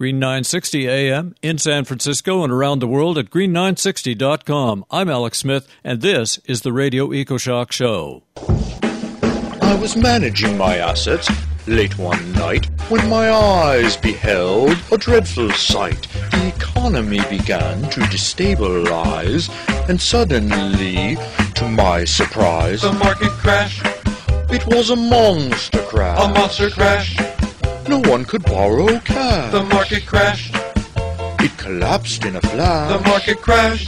Green 960 AM in San Francisco and around the world at green960.com. I'm Alex Smith, and this is the Radio EcoShock Show. I was managing my assets late one night when my eyes beheld a dreadful sight. The economy began to destabilize, and suddenly, to my surprise, the market crashed. It was a monster crash. A monster crash. No one could borrow cash. The market crashed. It collapsed in a flash. The market crashed.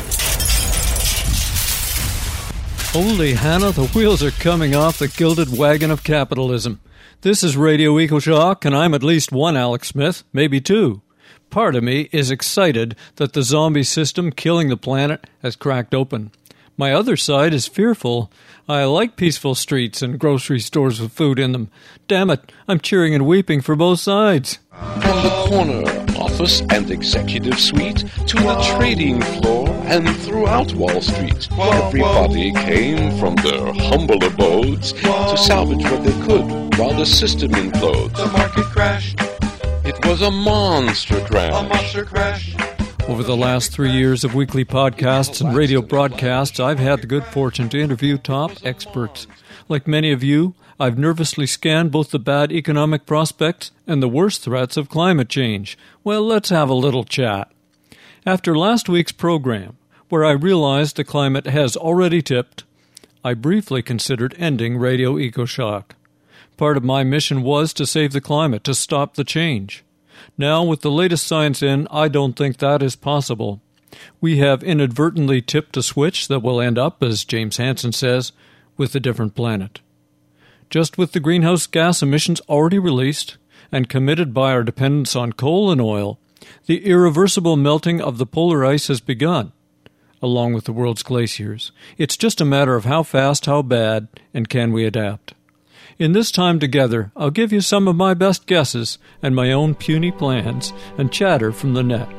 Holy Hannah, the wheels are coming off the gilded wagon of capitalism. This is Radio EcoShock, and I'm at least one Alex Smith, maybe two. Part of me is excited that the zombie system killing the planet has cracked open. My other side is fearful. I like peaceful streets and grocery stores with food in them. Damn it, I'm cheering and weeping for both sides. From the corner office and executive suite to the trading floor and throughout Wall Street, everybody came from their humble abodes to salvage what they could while the system implodes. The market crashed. It was a monster crash. A monster crash. Over the last 3 years of weekly podcasts and radio broadcasts, I've had the good fortune to interview top experts. Like many of you, I've nervously scanned both the bad economic prospects and the worst threats of climate change. Well, let's have a little chat. After last week's program, where I realized the climate has already tipped, I briefly considered ending Radio EcoShock. Part of my mission was to save the climate, to stop the change. Now, with the latest science in, I don't think that is possible. We have inadvertently tipped a switch that will end up, as James Hansen says, with a different planet. Just with the greenhouse gas emissions already released and committed by our dependence on coal and oil, the irreversible melting of the polar ice has begun, along with the world's glaciers. It's just a matter of how fast, how bad, and can we adapt. In this time together, I'll give you some of my best guesses and my own puny plans and chatter from the net.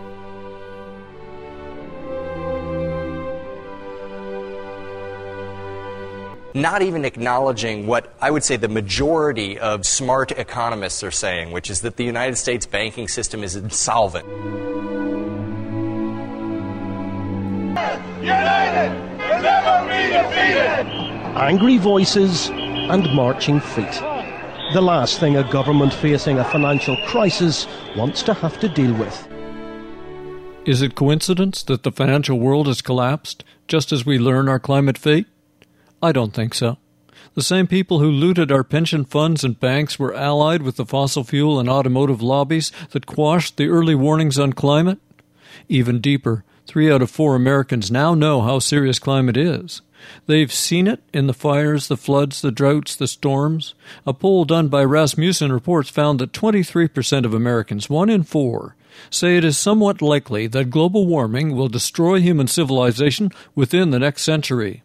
Not even acknowledging what I would say the majority of smart economists are saying, which is that the United States banking system is insolvent. United will never be defeated. Angry voices and marching feet. The last thing a government facing a financial crisis wants to have to deal with. Is it coincidence that the financial world has collapsed just as we learn our climate fate? I don't think so. The same people who looted our pension funds and banks were allied with the fossil fuel and automotive lobbies that quashed the early warnings on climate. Even deeper, 3 out of 4 Americans now know how serious climate is. They've seen it in the fires, the floods, the droughts, the storms. A poll done by Rasmussen Reports found that 23% of Americans, 1 in 4, say it is somewhat likely that global warming will destroy human civilization within the next century.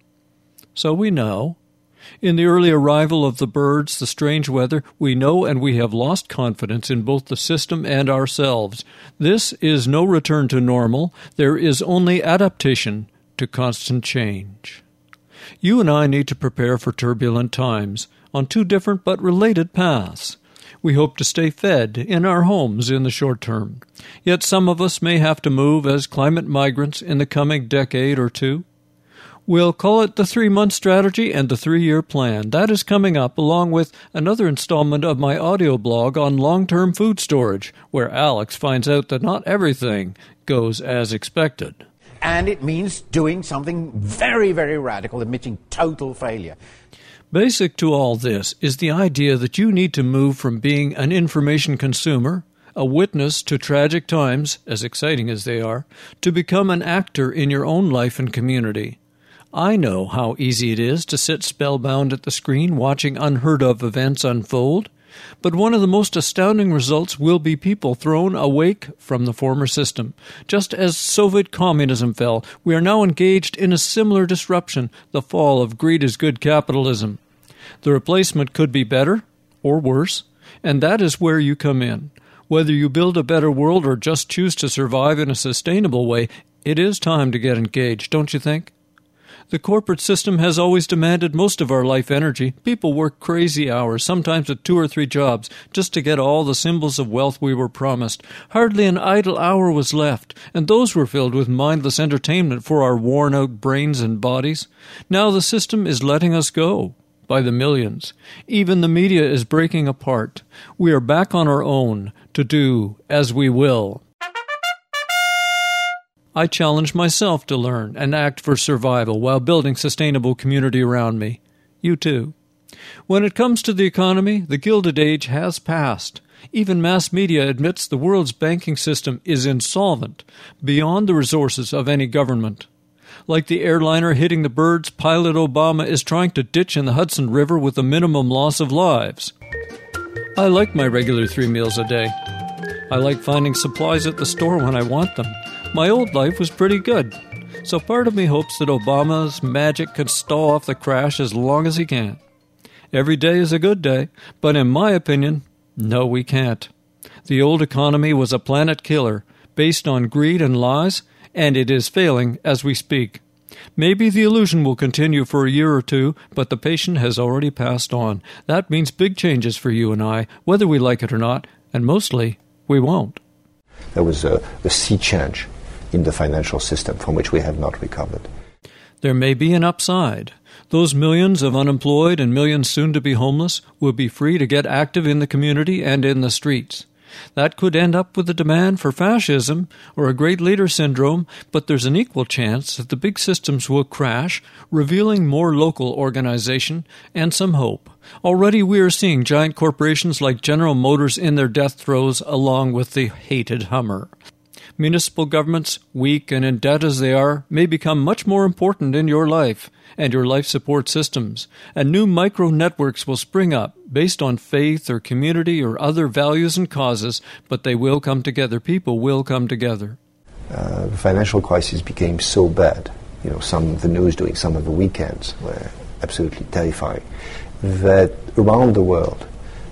So we know. In the early arrival of the birds, the strange weather, we know and we have lost confidence in both the system and ourselves. This is no return to normal. There is only adaptation to constant change. You and I need to prepare for turbulent times on 2 different but related paths. We hope to stay fed in our homes in the short term. Yet some of us may have to move as climate migrants in the coming decade or 2. We'll call it the 3-month strategy and the 3-year plan. That is coming up along with another installment of my audio blog on long-term food storage, where Alex finds out that not everything goes as expected. And it means doing something very, very radical, admitting total failure. Basic to all this is the idea that you need to move from being an information consumer, a witness to tragic times, as exciting as they are, to become an actor in your own life and community. I know how easy it is to sit spellbound at the screen watching unheard-of events unfold, but one of the most astounding results will be people thrown awake from the former system. Just as Soviet communism fell, we are now engaged in a similar disruption, the fall of greed is good capitalism. The replacement could be better or worse, and that is where you come in. Whether you build a better world or just choose to survive in a sustainable way, it is time to get engaged, don't you think? The corporate system has always demanded most of our life energy. People work crazy hours, sometimes with 2 or 3 jobs, just to get all the symbols of wealth we were promised. Hardly an idle hour was left, and those were filled with mindless entertainment for our worn-out brains and bodies. Now the system is letting us go. By the millions. Even the media is breaking apart. We are back on our own to do as we will. I challenge myself to learn and act for survival while building sustainable community around me. You too. When it comes to the economy, the Gilded Age has passed. Even mass media admits the world's banking system is insolvent, beyond the resources of any government. Like the airliner hitting the birds, pilot Obama is trying to ditch in the Hudson River with a minimum loss of lives. I like my regular 3 meals a day. I like finding supplies at the store when I want them. My old life was pretty good, so part of me hopes that Obama's magic can stall off the crash as long as he can. Every day is a good day, but in my opinion, no, we can't. The old economy was a planet killer, based on greed and lies, and it is failing as we speak. Maybe the illusion will continue for a year or 2, but the patient has already passed on. That means big changes for you and I, whether we like it or not, and mostly, we won't. There was a sea change in the financial system from which we have not recovered. There may be an upside. Those millions of unemployed and millions soon to be homeless will be free to get active in the community and in the streets. That could end up with a demand for fascism or a great leader syndrome, but there's an equal chance that the big systems will crash, revealing more local organization and some hope. Already we are seeing giant corporations like General Motors in their death throes along with the hated Hummer. Municipal governments, weak and in debt as they are, may become much more important in your life and your life support systems, and new micro-networks will spring up based on faith or community or other values and causes, but they will come together. People will come together. The financial crisis became so bad, some of the news during some of the weekends were absolutely terrifying, that around the world,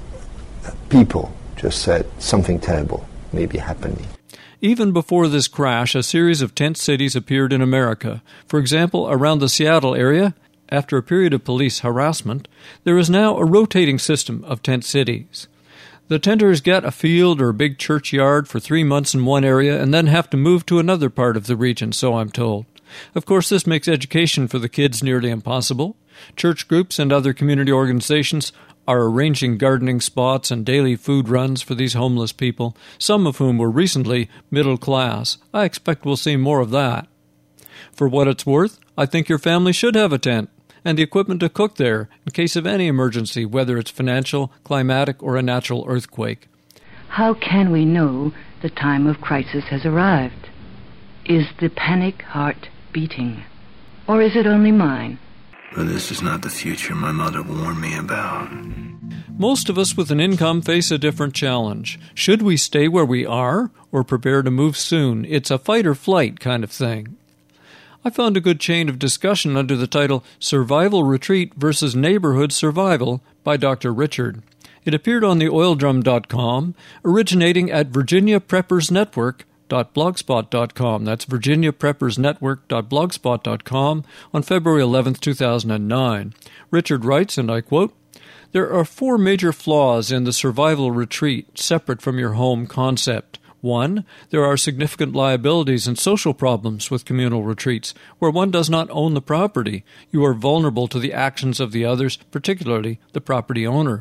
people just said something terrible may be happening. Even before this crash, a series of tent cities appeared in America. For example, around the Seattle area, after a period of police harassment, there is now a rotating system of tent cities. The tenters get a field or a big churchyard for 3 months in one area and then have to move to another part of the region, so I'm told. Of course, this makes education for the kids nearly impossible. Church groups and other community organizations are arranging gardening spots and daily food runs for these homeless people, some of whom were recently middle class. I expect we'll see more of that. For what it's worth, I think your family should have a tent and the equipment to cook there in case of any emergency, whether it's financial, climatic, or a natural earthquake. How can we know the time of crisis has arrived? Is the panic heart beating? Or is it only mine? But this is not the future my mother warned me about. Most of us with an income face a different challenge. Should we stay where we are or prepare to move soon? It's a fight or flight kind of thing. I found a good chain of discussion under the title Survival Retreat versus Neighborhood Survival by Dr. Richard. It appeared on the oildrum.com, originating at Virginia Preppers Network.blogspot.com. That's Virginia Preppers Network.blogspot.com on February 11, 2009. Richard writes, and I quote, "There are 4 major flaws in the survival retreat separate from your home concept. 1. There are significant liabilities and social problems with communal retreats, where one does not own the property. You are vulnerable to the actions of the others, particularly the property owner.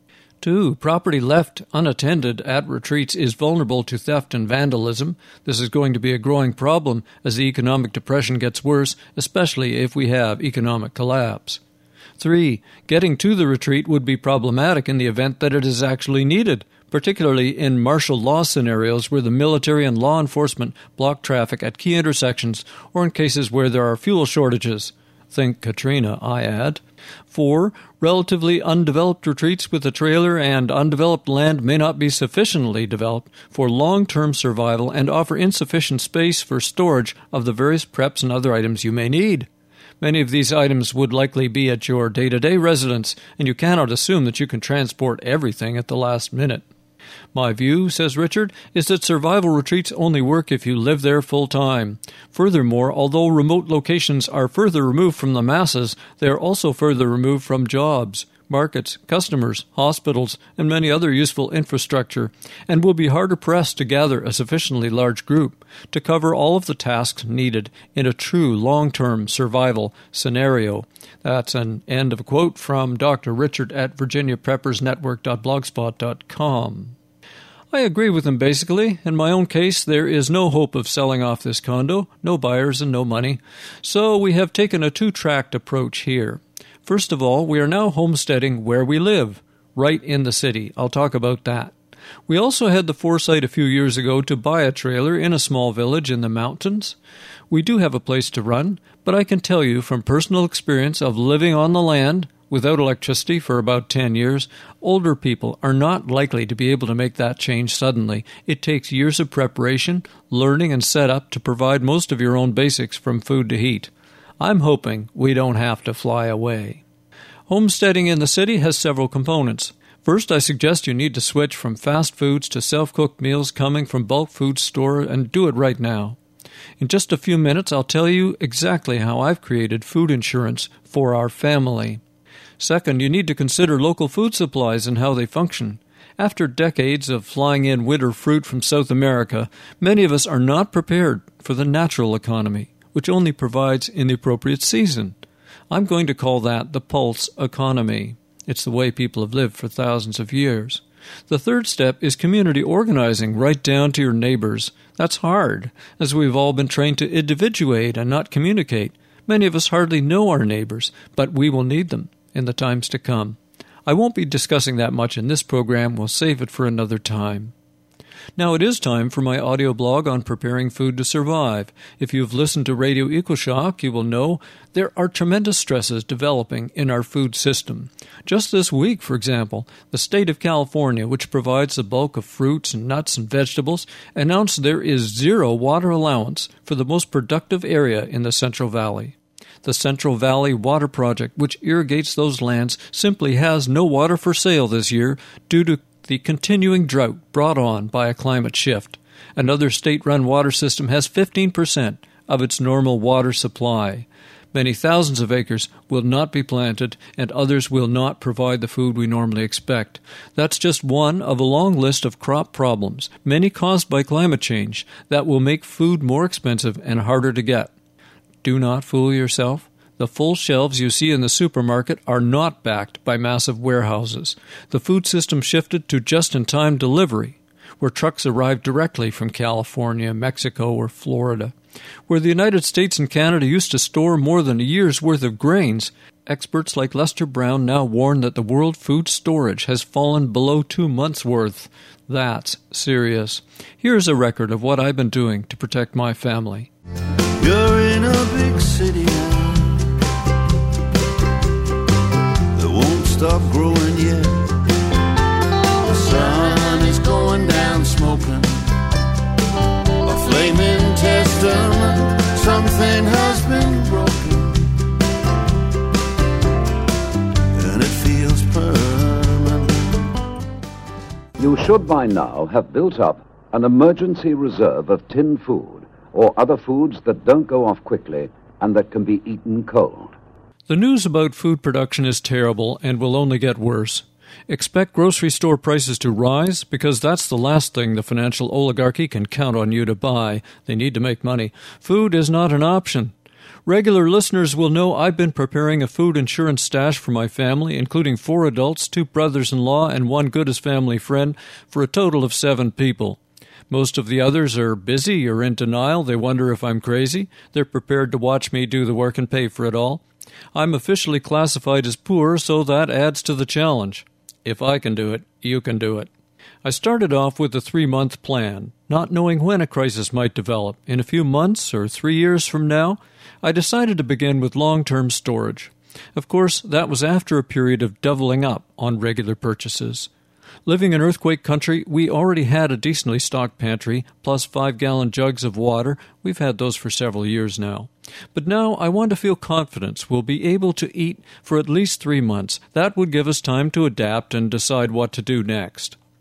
2. Property left unattended at retreats is vulnerable to theft and vandalism. This is going to be a growing problem as the economic depression gets worse, especially if we have economic collapse. 3. Getting to the retreat would be problematic in the event that it is actually needed, particularly in martial law scenarios where the military and law enforcement block traffic at key intersections or in cases where there are fuel shortages. Think Katrina, I add. 4. Relatively undeveloped retreats with a trailer and undeveloped land may not be sufficiently developed for long-term survival and offer insufficient space for storage of the various preps and other items you may need. Many of these items would likely be at your day-to-day residence, and you cannot assume that you can transport everything at the last minute. My view, says Richard, is that survival retreats only work if you live there full time. Furthermore, although remote locations are further removed from the masses, they are also further removed from jobs, markets, customers, hospitals, and many other useful infrastructure, and will be harder pressed to gather a sufficiently large group to cover all of the tasks needed in a true long-term survival scenario. That's an end of a quote from Dr. Richard at virginiapreppersnetwork.blogspot.com. I agree with him basically. In my own case, there is no hope of selling off this condo, no buyers and no money. So we have taken a two-tracked approach here. First of all, we are now homesteading where we live, right in the city. I'll talk about that. We also had the foresight a few years ago to buy a trailer in a small village in the mountains. We do have a place to run, but I can tell you from personal experience of living on the land without electricity for about 10 years, older people are not likely to be able to make that change suddenly. It takes years of preparation, learning, and setup to provide most of your own basics from food to heat. I'm hoping we don't have to fly away. Homesteading in the city has several components. First, I suggest you need to switch from fast foods to self-cooked meals coming from bulk food store and do it right now. In just a few minutes, I'll tell you exactly how I've created food insurance for our family. Second, you need to consider local food supplies and how they function. After decades of flying in winter fruit from South America, many of us are not prepared for the natural economy, which only provides in the appropriate season. I'm going to call that the pulse economy. It's the way people have lived for thousands of years. The third step is community organizing right down to your neighbors. That's hard, as we've all been trained to individuate and not communicate. Many of us hardly know our neighbors, but we will need them in the times to come. I won't be discussing that much in this program. We'll save it for another time. Now it is time for my audio blog on preparing food to survive. If you've listened to Radio EcoShock, you will know there are tremendous stresses developing in our food system. Just this week, for example, the state of California, which provides the bulk of fruits and nuts and vegetables, announced there is zero water allowance for the most productive area in the Central Valley. The Central Valley Water Project, which irrigates those lands, simply has no water for sale this year due to the continuing drought brought on by a climate shift. Another state-run water system has 15% of its normal water supply. Many thousands of acres will not be planted, and others will not provide the food we normally expect. That's just one of a long list of crop problems, many caused by climate change, that will make food more expensive and harder to get. Do not fool yourself. The full shelves you see in the supermarket are not backed by massive warehouses. The food system shifted to just-in-time delivery, where trucks arrive directly from California, Mexico, or Florida. Where the United States and Canada used to store more than a year's worth of grains, experts like Lester Brown now warn that the world food storage has fallen below 2 months' worth. That's serious. Here's a record of what I've been doing to protect my family. You're in a big city stop growing yet. The sun is going down smoking, a flaming testament, something has been broken, and it feels permanent. You should by now have built up an emergency reserve of tinned food or other foods that don't go off quickly and that can be eaten cold. The news about food production is terrible and will only get worse. Expect grocery store prices to rise because that's the last thing the financial oligarchy can count on you to buy. They need to make money. Food is not an option. Regular listeners will know I've been preparing a food insurance stash for my family, including 4 adults, 2 brothers-in-law, and 1 good-as-family friend, for a total of 7 people. Most of the others are busy or in denial. They wonder if I'm crazy. They're prepared to watch me do the work and pay for it all. I'm officially classified as poor, so that adds to the challenge. If I can do it, you can do it. I started off with a 3-month plan, not knowing when a crisis might develop. In a few months or 3 years from now, I decided to begin with long-term storage. Of course, that was after a period of doubling up on regular purchases. Living in earthquake country, we already had a decently stocked pantry, plus 5-gallon jugs of water. We've had those for several years now. But now I want to feel confidence we'll be able to eat for at least 3 months. That would give us time to adapt and decide what to do next.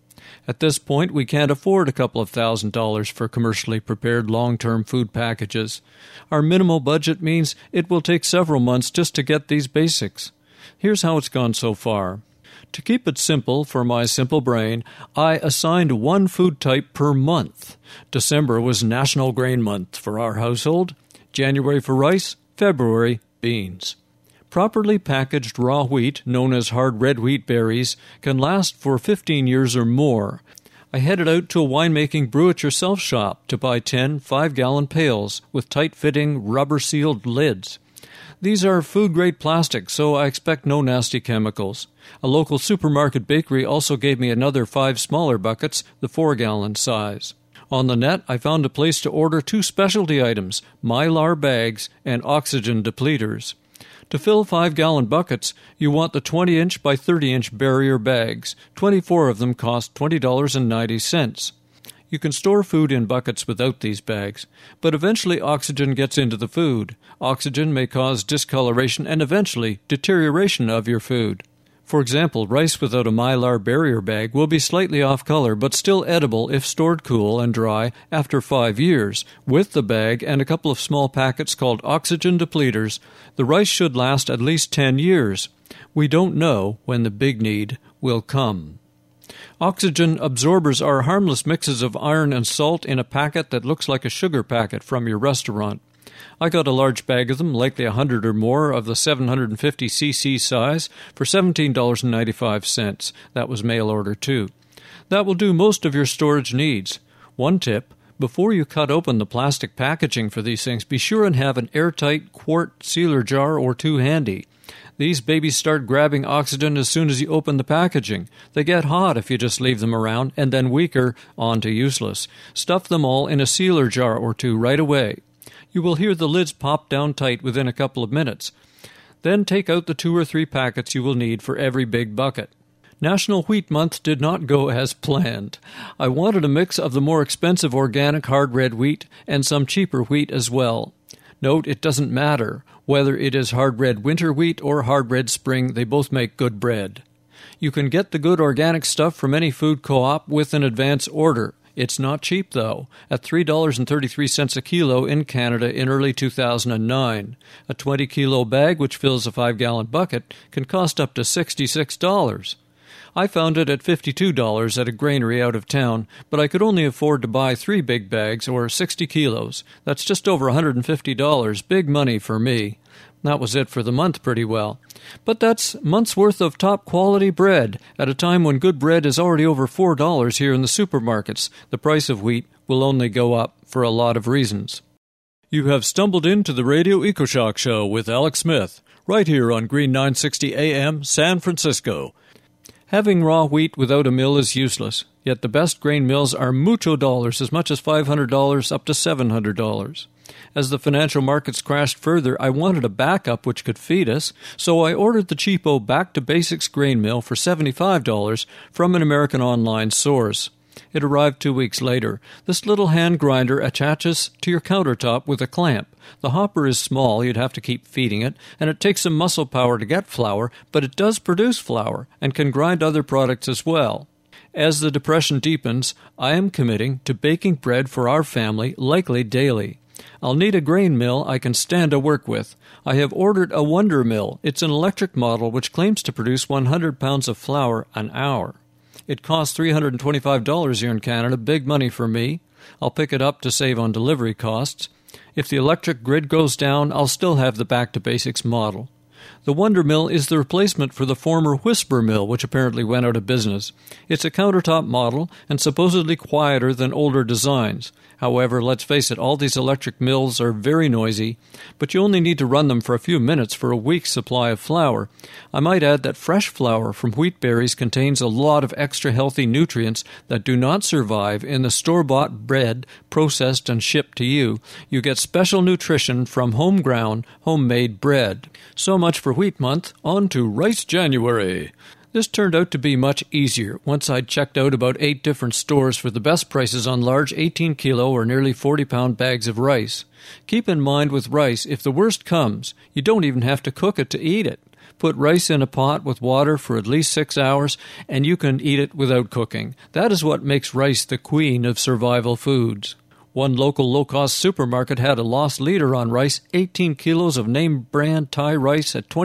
At this point, we can't afford a couple of $1,000s for commercially prepared long-term food packages. Our minimal budget means it will take several months just to get these basics. Here's how it's gone so far. To keep it simple for my simple brain, I assigned one food type per month. December was National Grain Month for our household, January for rice, February beans. Properly packaged raw wheat, known as hard red wheat berries, can last for 15 years or more. I headed out to a winemaking brew-it-yourself shop to buy 10 5-gallon pails with tight-fitting, rubber-sealed lids. These are food-grade plastic, so I expect no nasty chemicals. A local supermarket bakery also gave me another 5 smaller buckets, the 4-gallon size. On the net, I found a place to order 2 specialty items, Mylar bags and oxygen depleters. To fill 5-gallon buckets, you want the 20-inch by 30-inch barrier bags. 24 of them cost $20.90. You can store food in buckets without these bags, but eventually oxygen gets into the food. Oxygen may cause discoloration and eventually deterioration of your food. For example, rice without a Mylar barrier bag will be slightly off color but still edible if stored cool and dry after 5 years. With the bag and a couple of small packets called oxygen depleters, the rice should last at least 10 years. We don't know when the big need will come. Oxygen absorbers are harmless mixes of iron and salt in a packet that looks like a sugar packet from your restaurant. I got a large bag of them, likely 100 or more, of the 750cc size, for $17.95. That was mail order, too. That will do most of your storage needs. One tip, before you cut open the plastic packaging for these things, be sure and have an airtight quart sealer jar or 2 handy. These babies start grabbing oxygen as soon as you open the packaging. They get hot if you just leave them around, and then weaker, on to useless. Stuff them all in a sealer jar or 2 right away. You will hear the lids pop down tight within a couple of minutes. Then take out the 2 or 3 packets you will need for every big bucket. National Wheat Month did not go as planned. I wanted a mix of the more expensive organic hard red wheat and some cheaper wheat as well. Note, it doesn't matter whether it is hard red winter wheat or hard red spring, they both make good bread. You can get the good organic stuff from any food co-op with an advance order. It's not cheap, though, at $3.33 a kilo in Canada in early 2009. A 20-kilo bag, which fills a 5-gallon bucket, can cost up to $66. I found it at $52 at a granary out of town, but I could only afford to buy 3 big bags, or 60 kilos. That's just over $150, big money for me. That was it for the month pretty well. But that's month's worth of top-quality bread, at a time when good bread is already over $4 here in the supermarkets. The price of wheat will only go up for a lot of reasons. You have stumbled into the Radio EcoShock Show with Alex Smith, right here on Green 960 AM, San Francisco. Having raw wheat without a mill is useless, yet the best grain mills are mucho dollars, as much as $500 up to $700. As the financial markets crashed further, I wanted a backup which could feed us, so I ordered the cheapo Back to Basics grain mill for $75 from an American online source. It arrived 2 weeks later. This little hand grinder attaches to your countertop with a clamp. The hopper is small, you'd have to keep feeding it, and it takes some muscle power to get flour, but it does produce flour and can grind other products as well. As the depression deepens, I am committing to baking bread for our family, likely daily. I'll need a grain mill I can stand to work with. I have ordered a Wonder Mill. It's an electric model which claims to produce 100 pounds of flour an hour. It costs $325 here in Canada, big money for me. I'll pick it up to save on delivery costs. If the electric grid goes down, I'll still have the Back to Basics model. The Wonder Mill is the replacement for the former Whisper Mill, which apparently went out of business. It's a countertop model and supposedly quieter than older designs. However, let's face it, all these electric mills are very noisy, but you only need to run them for a few minutes for a week's supply of flour. I might add that fresh flour from wheat berries contains a lot of extra healthy nutrients that do not survive in the store-bought bread processed and shipped to you. You get special nutrition from home-ground, homemade bread. So much for Wheat Month. On to Rice January. This turned out to be much easier once I'd checked out about 8 different stores for the best prices on large 18-kilo or nearly 40-pound bags of rice. Keep in mind with rice, if the worst comes, you don't even have to cook it to eat it. Put rice in a pot with water for at least 6 hours, and you can eat it without cooking. That is what makes rice the queen of survival foods. One local low-cost supermarket had a loss leader on rice, 18 kilos of name-brand Thai rice at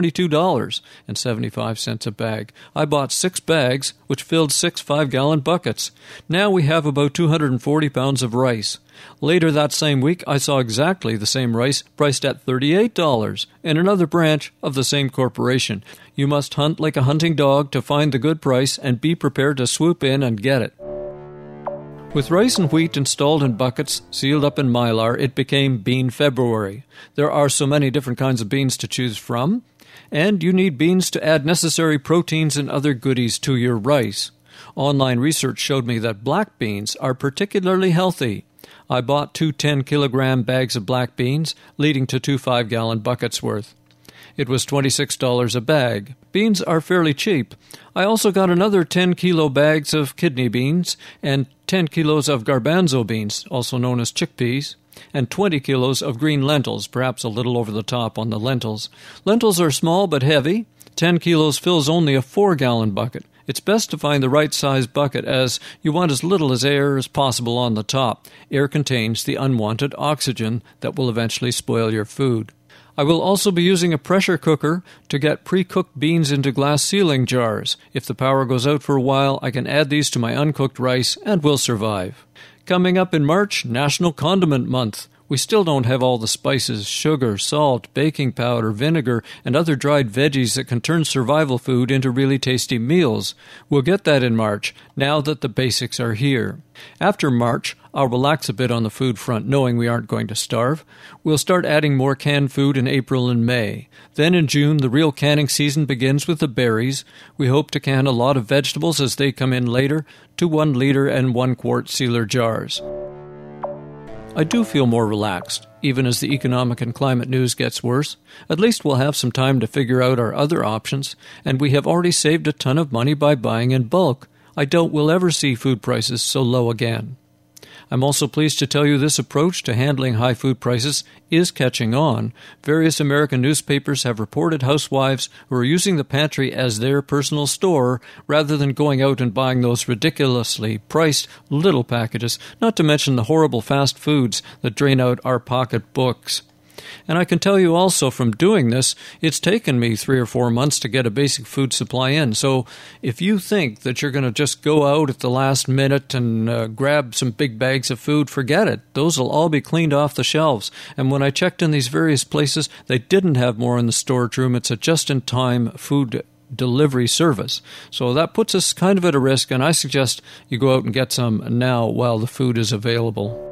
$22.75 a bag. I bought 6 bags, which filled 6 5-gallon buckets. Now we have about 240 pounds of rice. Later that same week, I saw exactly the same rice priced at $38 in another branch of the same corporation. You must hunt like a hunting dog to find the good price and be prepared to swoop in and get it. With rice and wheat installed in buckets, sealed up in Mylar, it became Bean February. There are so many different kinds of beans to choose from, and you need beans to add necessary proteins and other goodies to your rice. Online research showed me that black beans are particularly healthy. I bought 2 10-kilogram bags of black beans, leading to 2 5-gallon buckets worth. It was $26 a bag. Beans are fairly cheap. I also got another 10-kilo bags of kidney beans and 10 kilos of garbanzo beans, also known as chickpeas, and 20 kilos of green lentils, perhaps a little over the top on the lentils. Lentils are small but heavy. 10 kilos fills only a 4-gallon bucket. It's best to find the right size bucket, as you want as little as air as possible on the top. Air contains the unwanted oxygen that will eventually spoil your food. I will also be using a pressure cooker to get pre-cooked beans into glass sealing jars. If the power goes out for a while, I can add these to my uncooked rice and will survive. Coming up in March, National Condiment Month. We still don't have all the spices, sugar, salt, baking powder, vinegar, and other dried veggies that can turn survival food into really tasty meals. We'll get that in March, now that the basics are here. After March, I'll relax a bit on the food front, knowing we aren't going to starve. We'll start adding more canned food in April and May. Then in June, the real canning season begins with the berries. We hope to can a lot of vegetables as they come in later, to 1 liter and 1 quart sealer jars. I do feel more relaxed, even as the economic and climate news gets worse. At least we'll have some time to figure out our other options, and we have already saved a ton of money by buying in bulk. I doubt we'll ever see food prices so low again. I'm also pleased to tell you this approach to handling high food prices is catching on. Various American newspapers have reported housewives who are using the pantry as their personal store rather than going out and buying those ridiculously priced little packages, not to mention the horrible fast foods that drain out our pocketbooks. And I can tell you also from doing this, it's taken me 3 or 4 months to get a basic food supply in. So if you think that you're going to just go out at the last minute and grab some big bags of food, forget it. Those will all be cleaned off the shelves. And when I checked in these various places, they didn't have more in the storage room. It's a just-in-time food delivery service. So that puts us kind of at a risk, and I suggest you go out and get some now while the food is available.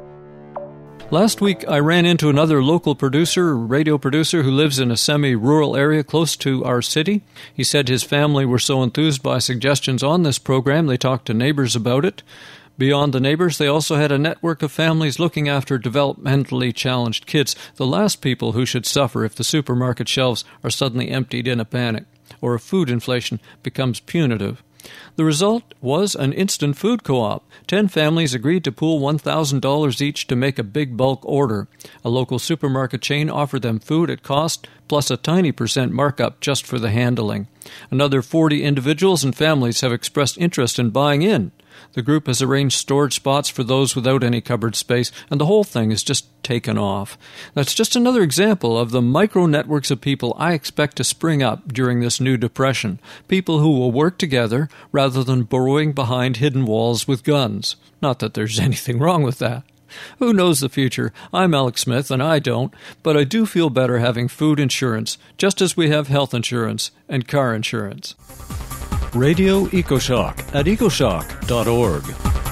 Last week, I ran into another local producer, radio producer, who lives in a semi-rural area close to our city. He said his family were so enthused by suggestions on this program, they talked to neighbors about it. Beyond the neighbors, they also had a network of families looking after developmentally challenged kids, the last people who should suffer if the supermarket shelves are suddenly emptied in a panic, or if food inflation becomes punitive. The result was an instant food co-op. 10 families agreed to pool $1,000 each to make a big bulk order. A local supermarket chain offered them food at cost, plus a tiny % markup just for the handling. Another 40 individuals and families have expressed interest in buying in. The group has arranged storage spots for those without any cupboard space, and the whole thing is just taken off. That's just another example of the micro-networks of people I expect to spring up during this new depression. People who will work together rather than burrowing behind hidden walls with guns. Not that there's anything wrong with that. Who knows the future? I'm Alex Smith, and I don't, but I do feel better having food insurance, just as we have health insurance and car insurance. Radio EcoShock at ecoshock.org.